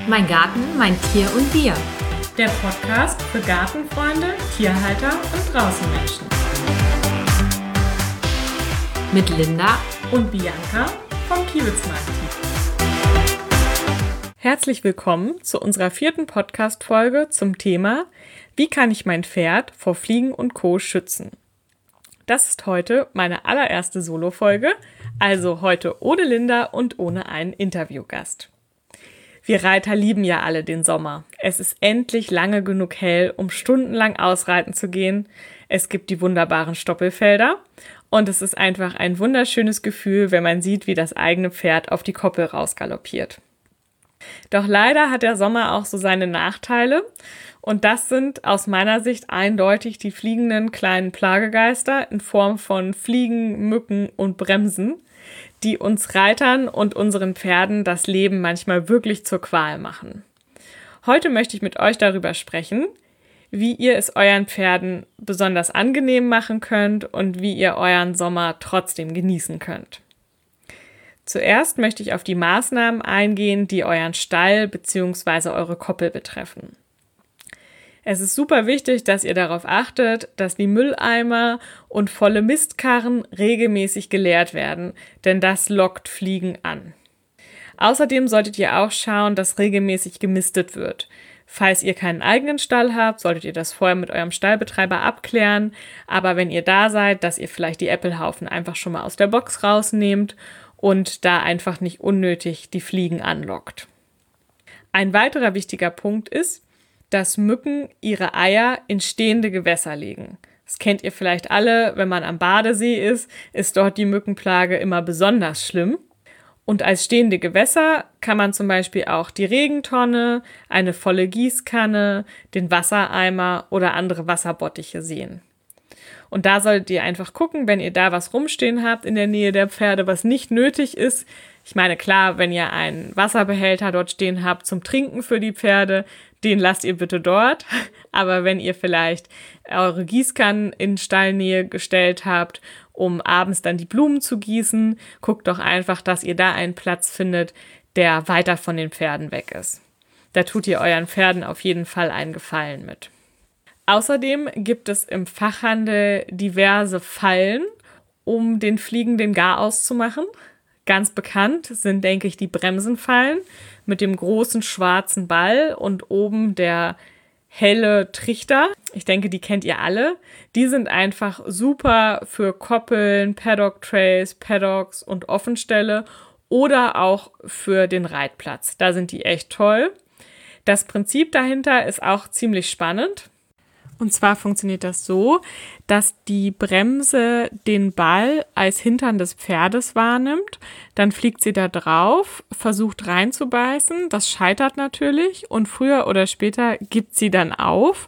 Mein Garten, mein Tier und wir. Der Podcast für Gartenfreunde, Tierhalter und Draußenmenschen. Mit Linda und Bianca vom Kiewitzmarkt. Herzlich willkommen zu unserer 4. Podcast-Folge zum Thema: Wie kann ich mein Pferd vor Fliegen und Co. schützen? Das ist heute meine allererste Solo-Folge, also heute ohne Linda und ohne einen Interviewgast. Wir Reiter lieben ja alle den Sommer. Es ist endlich lange genug hell, um stundenlang ausreiten zu gehen. Es gibt die wunderbaren Stoppelfelder und es ist einfach ein wunderschönes Gefühl, wenn man sieht, wie das eigene Pferd auf die Koppel rausgaloppiert. Doch leider hat der Sommer auch so seine Nachteile und das sind aus meiner Sicht eindeutig die fliegenden kleinen Plagegeister in Form von Fliegen, Mücken und Bremsen, die uns Reitern und unseren Pferden das Leben manchmal wirklich zur Qual machen. Heute möchte ich mit euch darüber sprechen, wie ihr es euren Pferden besonders angenehm machen könnt und wie ihr euren Sommer trotzdem genießen könnt. Zuerst möchte ich auf die Maßnahmen eingehen, die euren Stall bzw. eure Koppel betreffen. Es ist super wichtig, dass ihr darauf achtet, dass die Mülleimer und volle Mistkarren regelmäßig geleert werden, denn das lockt Fliegen an. Außerdem solltet ihr auch schauen, dass regelmäßig gemistet wird. Falls ihr keinen eigenen Stall habt, solltet ihr das vorher mit eurem Stallbetreiber abklären, aber wenn ihr da seid, dass ihr vielleicht die Äppelhaufen einfach schon mal aus der Box rausnehmt und da einfach nicht unnötig die Fliegen anlockt. Ein weiterer wichtiger Punkt ist, dass Mücken ihre Eier in stehende Gewässer legen. Das kennt ihr vielleicht alle, wenn man am Badesee ist dort die Mückenplage immer besonders schlimm. Und als stehende Gewässer kann man zum Beispiel auch die Regentonne, eine volle Gießkanne, den Wassereimer oder andere Wasserbottiche sehen. Und da solltet ihr einfach gucken, wenn ihr da was rumstehen habt in der Nähe der Pferde, was nicht nötig ist. Ich meine, klar, wenn ihr einen Wasserbehälter dort stehen habt zum Trinken für die Pferde, den lasst ihr bitte dort. Aber wenn ihr vielleicht eure Gießkannen in Stallnähe gestellt habt, um abends dann die Blumen zu gießen, guckt doch einfach, dass ihr da einen Platz findet, der weiter von den Pferden weg ist. Da tut ihr euren Pferden auf jeden Fall einen Gefallen mit. Außerdem gibt es im Fachhandel diverse Fallen, um den fliegenden Garaus zu machen. Ganz bekannt sind, denke ich, die Bremsenfallen mit dem großen schwarzen Ball und oben der helle Trichter. Ich denke, die kennt ihr alle. Die sind einfach super für Koppeln, Paddock-Trays, Paddocks und Offenställe oder auch für den Reitplatz. Da sind die echt toll. Das Prinzip dahinter ist auch ziemlich spannend. Und zwar funktioniert das so, dass die Bremse den Ball als Hintern des Pferdes wahrnimmt. Dann fliegt sie da drauf, versucht reinzubeißen. Das scheitert natürlich und früher oder später gibt sie dann auf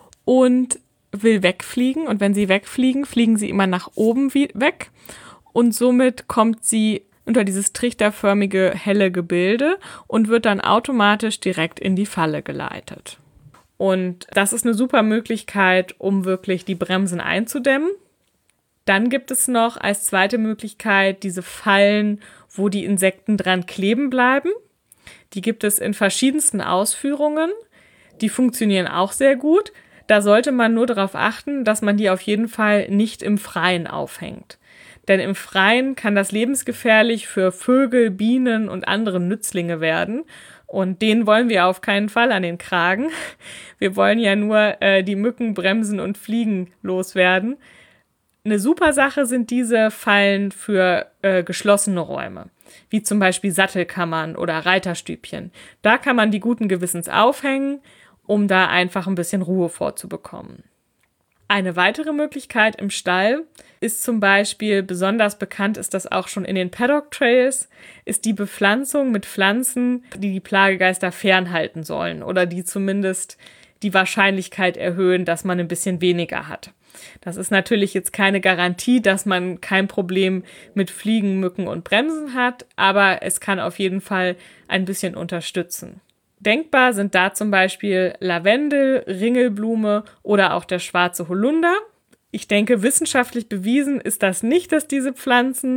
und will wegfliegen. Und wenn sie wegfliegen, fliegen sie immer nach oben weg. Und somit kommt sie unter dieses trichterförmige helle Gebilde und wird dann automatisch direkt in die Falle geleitet. Und das ist eine super Möglichkeit, um wirklich die Bremsen einzudämmen. Dann gibt es noch als zweite Möglichkeit diese Fallen, wo die Insekten dran kleben bleiben. Die gibt es in verschiedensten Ausführungen. Die funktionieren auch sehr gut. Da sollte man nur darauf achten, dass man die auf jeden Fall nicht im Freien aufhängt. Denn im Freien kann das lebensgefährlich für Vögel, Bienen und andere Nützlinge werden. Und den wollen wir auf keinen Fall an den Kragen. Wir wollen ja nur die Mücken, Bremsen und Fliegen loswerden. Eine super Sache sind diese Fallen für geschlossene Räume, wie zum Beispiel Sattelkammern oder Reiterstübchen. Da kann man die guten Gewissens aufhängen, um da einfach ein bisschen Ruhe vorzubekommen. Eine weitere Möglichkeit im Stall ist zum Beispiel, besonders bekannt ist das auch schon in den Paddock-Trails, ist die Bepflanzung mit Pflanzen, die die Plagegeister fernhalten sollen oder die zumindest die Wahrscheinlichkeit erhöhen, dass man ein bisschen weniger hat. Das ist natürlich jetzt keine Garantie, dass man kein Problem mit Fliegen, Mücken und Bremsen hat, aber es kann auf jeden Fall ein bisschen unterstützen. Denkbar sind da zum Beispiel Lavendel, Ringelblume oder auch der schwarze Holunder. Ich denke, wissenschaftlich bewiesen ist das nicht, dass diese Pflanzen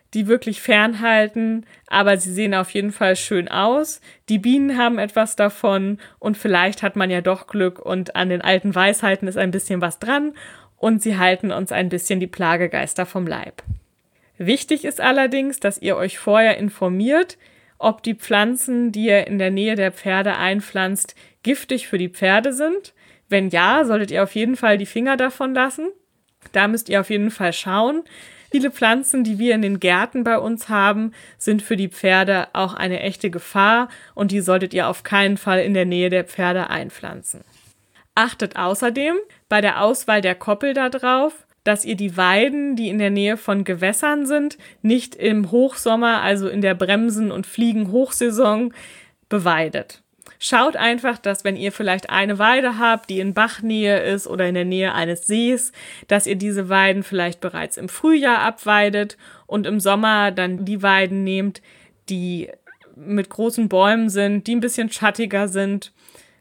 die wirklich fernhalten, aber sie sehen auf jeden Fall schön aus. Die Bienen haben etwas davon und vielleicht hat man ja doch Glück und an den alten Weisheiten ist ein bisschen was dran und sie halten uns ein bisschen die Plagegeister vom Leib. Wichtig ist allerdings, dass ihr euch vorher informiert, ob die Pflanzen, die ihr in der Nähe der Pferde einpflanzt, giftig für die Pferde sind. Wenn ja, solltet ihr auf jeden Fall die Finger davon lassen. Da müsst ihr auf jeden Fall schauen. Viele Pflanzen, die wir in den Gärten bei uns haben, sind für die Pferde auch eine echte Gefahr und die solltet ihr auf keinen Fall in der Nähe der Pferde einpflanzen. Achtet außerdem bei der Auswahl der Koppel darauf, dass ihr die Weiden, die in der Nähe von Gewässern sind, nicht im Hochsommer, also in der Bremsen- und Fliegenhochsaison, beweidet. Schaut einfach, dass wenn ihr vielleicht eine Weide habt, die in Bachnähe ist oder in der Nähe eines Sees, dass ihr diese Weiden vielleicht bereits im Frühjahr abweidet und im Sommer dann die Weiden nehmt, die mit großen Bäumen sind, die ein bisschen schattiger sind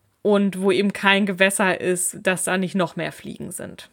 und wo eben kein Gewässer ist, dass da nicht noch mehr Fliegen sind.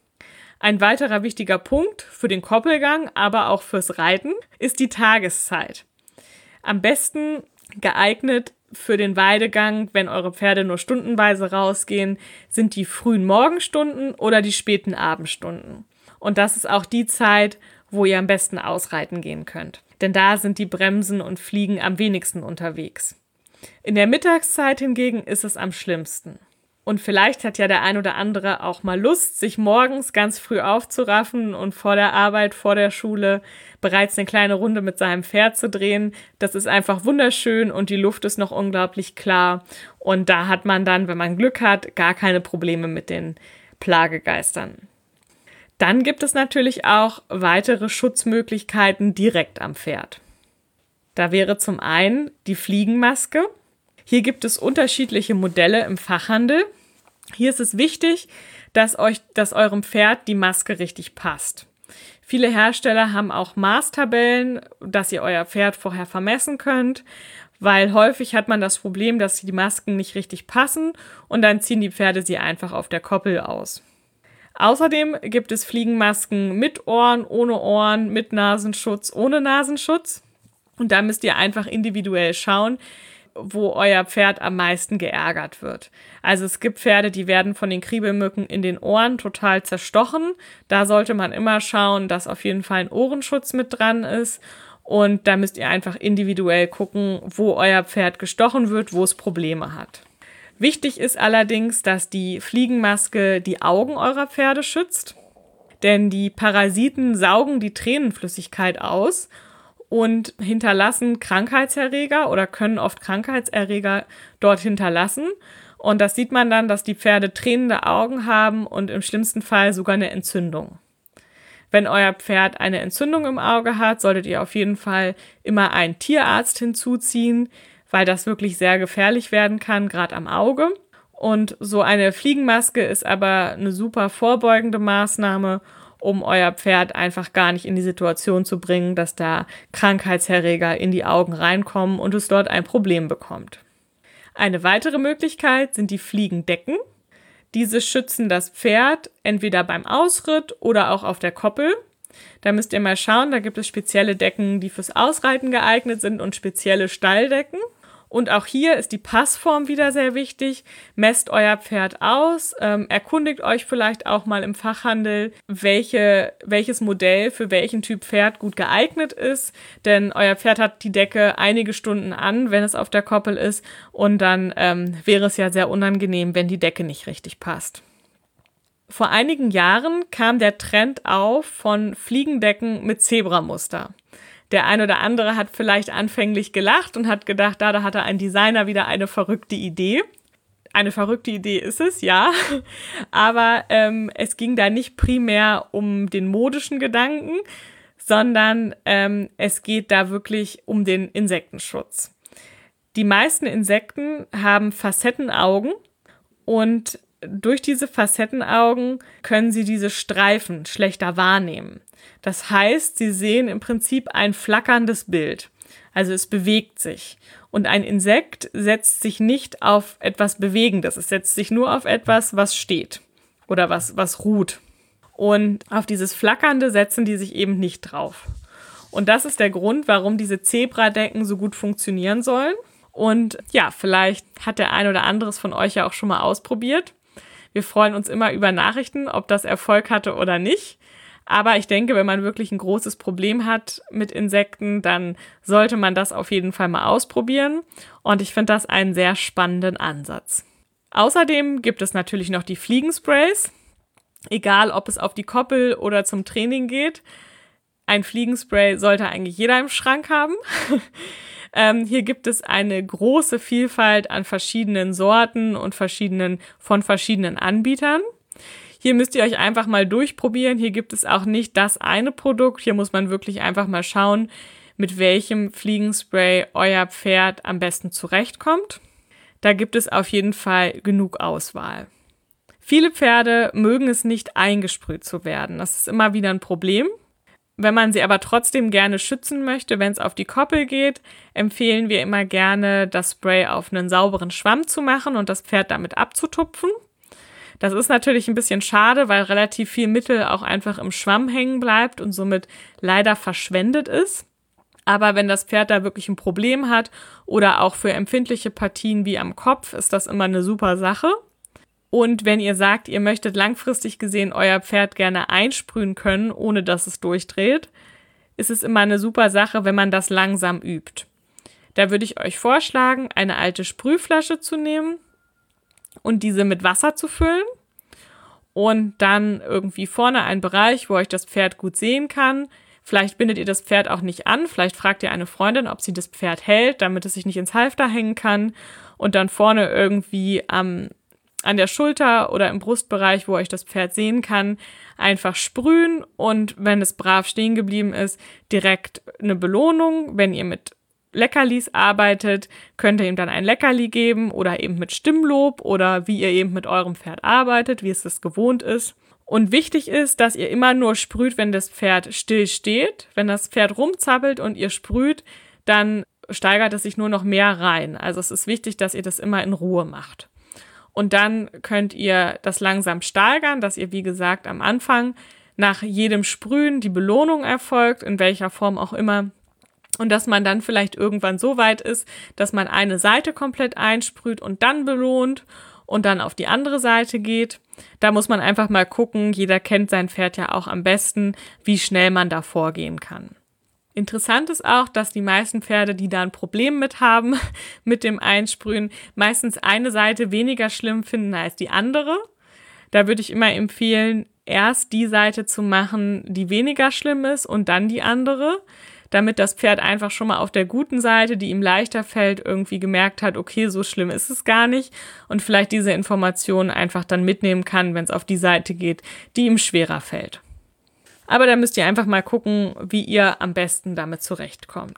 Ein weiterer wichtiger Punkt für den Koppelgang, aber auch fürs Reiten, ist die Tageszeit. Am besten geeignet für den Weidegang, wenn eure Pferde nur stundenweise rausgehen, sind die frühen Morgenstunden oder die späten Abendstunden. Und das ist auch die Zeit, wo ihr am besten ausreiten gehen könnt. Denn da sind die Bremsen und Fliegen am wenigsten unterwegs. In der Mittagszeit hingegen ist es am schlimmsten. Und vielleicht hat ja der ein oder andere auch mal Lust, sich morgens ganz früh aufzuraffen und vor der Arbeit, vor der Schule bereits eine kleine Runde mit seinem Pferd zu drehen. Das ist einfach wunderschön und die Luft ist noch unglaublich klar. Und da hat man dann, wenn man Glück hat, gar keine Probleme mit den Plagegeistern. Dann gibt es natürlich auch weitere Schutzmöglichkeiten direkt am Pferd. Da wäre zum einen die Fliegenmaske. Hier gibt es unterschiedliche Modelle im Fachhandel. Hier ist es wichtig, dass eurem Pferd die Maske richtig passt. Viele Hersteller haben auch Maßtabellen, dass ihr euer Pferd vorher vermessen könnt, weil häufig hat man das Problem, dass die Masken nicht richtig passen und dann ziehen die Pferde sie einfach auf der Koppel aus. Außerdem gibt es Fliegenmasken mit Ohren, ohne Ohren, mit Nasenschutz, ohne Nasenschutz. Und da müsst ihr einfach individuell schauen, wo euer Pferd am meisten geärgert wird. Also es gibt Pferde, die werden von den Kriebelmücken in den Ohren total zerstochen. Da sollte man immer schauen, dass auf jeden Fall ein Ohrenschutz mit dran ist. Und da müsst ihr einfach individuell gucken, wo euer Pferd gestochen wird, wo es Probleme hat. Wichtig ist allerdings, dass die Fliegenmaske die Augen eurer Pferde schützt. Denn die Parasiten saugen die Tränenflüssigkeit aus und hinterlassen Krankheitserreger oder können oft Krankheitserreger dort hinterlassen. Und das sieht man dann, dass die Pferde tränende Augen haben und im schlimmsten Fall sogar eine Entzündung. Wenn euer Pferd eine Entzündung im Auge hat, solltet ihr auf jeden Fall immer einen Tierarzt hinzuziehen, weil das wirklich sehr gefährlich werden kann, gerade am Auge. Und so eine Fliegenmaske ist aber eine super vorbeugende Maßnahme, um euer Pferd einfach gar nicht in die Situation zu bringen, dass da Krankheitserreger in die Augen reinkommen und es dort ein Problem bekommt. Eine weitere Möglichkeit sind die Fliegendecken. Diese schützen das Pferd entweder beim Ausritt oder auch auf der Koppel. Da müsst ihr mal schauen, da gibt es spezielle Decken, die fürs Ausreiten geeignet sind und spezielle Stalldecken. Und auch hier ist die Passform wieder sehr wichtig. Messt euer Pferd aus, erkundigt euch vielleicht auch mal im Fachhandel, welches Modell für welchen Typ Pferd gut geeignet ist. Denn euer Pferd hat die Decke einige Stunden an, wenn es auf der Koppel ist. Und dann wäre es ja sehr unangenehm, wenn die Decke nicht richtig passt. Vor einigen Jahren kam der Trend auf von Fliegendecken mit Zebramuster. Der ein oder andere hat vielleicht anfänglich gelacht und hat gedacht, da hatte ein Designer wieder eine verrückte Idee. Eine verrückte Idee ist es, ja. Aber es ging da nicht primär um den modischen Gedanken, sondern es geht da wirklich um den Insektenschutz. Die meisten Insekten haben Facettenaugen und durch diese Facettenaugen können sie diese Streifen schlechter wahrnehmen. Das heißt, sie sehen im Prinzip ein flackerndes Bild. Also es bewegt sich. Und ein Insekt setzt sich nicht auf etwas Bewegendes. Es setzt sich nur auf etwas, was steht oder was ruht. Und auf dieses Flackernde setzen die sich eben nicht drauf. Und das ist der Grund, warum diese Zebradecken so gut funktionieren sollen. Und ja, vielleicht hat der ein oder andere von euch ja auch schon mal ausprobiert. Wir freuen uns immer über Nachrichten, ob das Erfolg hatte oder nicht. Aber ich denke, wenn man wirklich ein großes Problem hat mit Insekten, dann sollte man das auf jeden Fall mal ausprobieren. Und ich finde das einen sehr spannenden Ansatz. Außerdem gibt es natürlich noch die Fliegensprays. Egal, ob es auf die Koppel oder zum Training geht. Ein Fliegenspray sollte eigentlich jeder im Schrank haben. Hier gibt es eine große Vielfalt an verschiedenen Sorten und von verschiedenen Anbietern. Hier müsst ihr euch einfach mal durchprobieren. Hier gibt es auch nicht das eine Produkt. Hier muss man wirklich einfach mal schauen, mit welchem Fliegenspray euer Pferd am besten zurechtkommt. Da gibt es auf jeden Fall genug Auswahl. Viele Pferde mögen es nicht, eingesprüht zu werden. Das ist immer wieder ein Problem. Wenn man sie aber trotzdem gerne schützen möchte, wenn es auf die Koppel geht, empfehlen wir immer gerne, das Spray auf einen sauberen Schwamm zu machen und das Pferd damit abzutupfen. Das ist natürlich ein bisschen schade, weil relativ viel Mittel auch einfach im Schwamm hängen bleibt und somit leider verschwendet ist. Aber wenn das Pferd da wirklich ein Problem hat oder auch für empfindliche Partien wie am Kopf, ist das immer eine super Sache. Und wenn ihr sagt, ihr möchtet langfristig gesehen euer Pferd gerne einsprühen können, ohne dass es durchdreht, ist es immer eine super Sache, wenn man das langsam übt. Da würde ich euch vorschlagen, eine alte Sprühflasche zu nehmen und diese mit Wasser zu füllen und dann irgendwie vorne einen Bereich, wo euch das Pferd gut sehen kann. Vielleicht bindet ihr das Pferd auch nicht an, vielleicht fragt ihr eine Freundin, ob sie das Pferd hält, damit es sich nicht ins Halfter hängen kann und dann vorne irgendwie an der Schulter oder im Brustbereich, wo euch das Pferd sehen kann, einfach sprühen und wenn es brav stehen geblieben ist, direkt eine Belohnung. Wenn ihr mit Leckerlis arbeitet, könnt ihr ihm dann ein Leckerli geben oder eben mit Stimmlob oder wie ihr eben mit eurem Pferd arbeitet, wie es das gewohnt ist. Und wichtig ist, dass ihr immer nur sprüht, wenn das Pferd still steht. Wenn das Pferd rumzappelt und ihr sprüht, dann steigert es sich nur noch mehr rein. Also es ist wichtig, dass ihr das immer in Ruhe macht. Und dann könnt ihr das langsam steigern, dass ihr, wie gesagt, am Anfang nach jedem Sprühen die Belohnung erfolgt, in welcher Form auch immer. Und dass man dann vielleicht irgendwann so weit ist, dass man eine Seite komplett einsprüht und dann belohnt und dann auf die andere Seite geht. Da muss man einfach mal gucken, jeder kennt sein Pferd ja auch am besten, wie schnell man da vorgehen kann. Interessant ist auch, dass die meisten Pferde, die da ein Problem mit haben, mit dem Einsprühen, meistens eine Seite weniger schlimm finden als die andere. Da würde ich immer empfehlen, erst die Seite zu machen, die weniger schlimm ist und dann die andere, damit das Pferd einfach schon mal auf der guten Seite, die ihm leichter fällt, irgendwie gemerkt hat, okay, so schlimm ist es gar nicht und vielleicht diese Informationen einfach dann mitnehmen kann, wenn es auf die Seite geht, die ihm schwerer fällt. Aber da müsst ihr einfach mal gucken, wie ihr am besten damit zurechtkommt.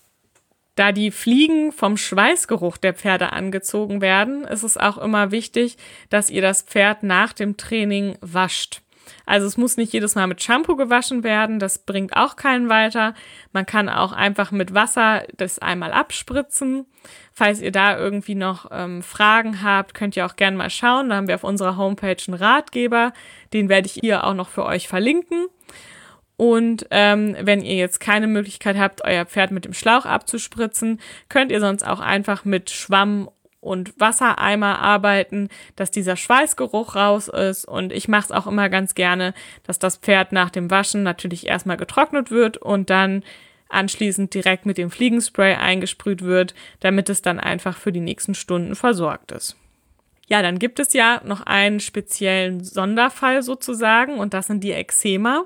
Da die Fliegen vom Schweißgeruch der Pferde angezogen werden, ist es auch immer wichtig, dass ihr das Pferd nach dem Training wascht. Also es muss nicht jedes Mal mit Shampoo gewaschen werden, das bringt auch keinen weiter. Man kann auch einfach mit Wasser das einmal abspritzen. Falls ihr da irgendwie noch Fragen habt, könnt ihr auch gerne mal schauen. Da haben wir auf unserer Homepage einen Ratgeber, den werde ich hier auch noch für euch verlinken. Und wenn ihr jetzt keine Möglichkeit habt, euer Pferd mit dem Schlauch abzuspritzen, könnt ihr sonst auch einfach mit Schwamm und Wassereimer arbeiten, dass dieser Schweißgeruch raus ist. Und ich mache es auch immer ganz gerne, dass das Pferd nach dem Waschen natürlich erstmal getrocknet wird und dann anschließend direkt mit dem Fliegenspray eingesprüht wird, damit es dann einfach für die nächsten Stunden versorgt ist. Ja, dann gibt es ja noch einen speziellen Sonderfall sozusagen und das sind die Ekzema.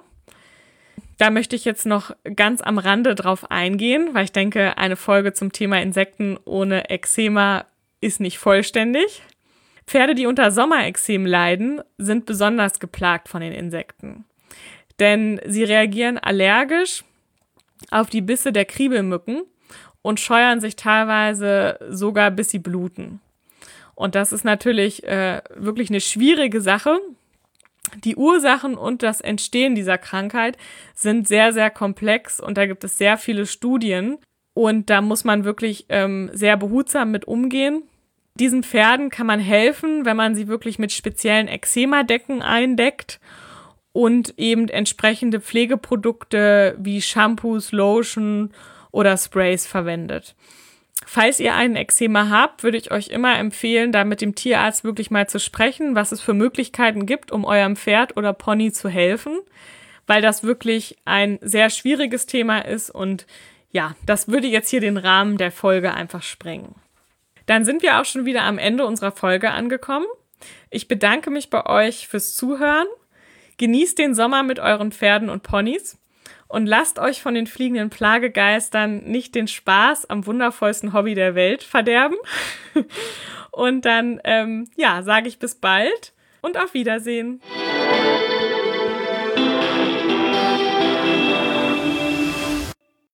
Da möchte ich jetzt noch ganz am Rande drauf eingehen, weil ich denke, eine Folge zum Thema Insekten ohne Ekzema ist nicht vollständig. Pferde, die unter Sommerexem leiden, sind besonders geplagt von den Insekten. Denn sie reagieren allergisch auf die Bisse der Kriebelmücken und scheuern sich teilweise sogar, bis sie bluten. Und das ist natürlich wirklich eine schwierige Sache. Die Ursachen und das Entstehen dieser Krankheit sind sehr, sehr komplex und da gibt es sehr viele Studien und da muss man wirklich sehr behutsam mit umgehen. Diesen Pferden kann man helfen, wenn man sie wirklich mit speziellen Ekzemadecken eindeckt und eben entsprechende Pflegeprodukte wie Shampoos, Lotion oder Sprays verwendet. Falls ihr ein Ekzema habt, würde ich euch immer empfehlen, da mit dem Tierarzt wirklich mal zu sprechen, was es für Möglichkeiten gibt, um eurem Pferd oder Pony zu helfen, weil das wirklich ein sehr schwieriges Thema ist und ja, das würde jetzt hier den Rahmen der Folge einfach sprengen. Dann sind wir auch schon wieder am Ende unserer Folge angekommen. Ich bedanke mich bei euch fürs Zuhören. Genießt den Sommer mit euren Pferden und Ponys und lasst euch von den fliegenden Plagegeistern nicht den Spaß am wundervollsten Hobby der Welt verderben. Und dann, sage ich bis bald und auf Wiedersehen.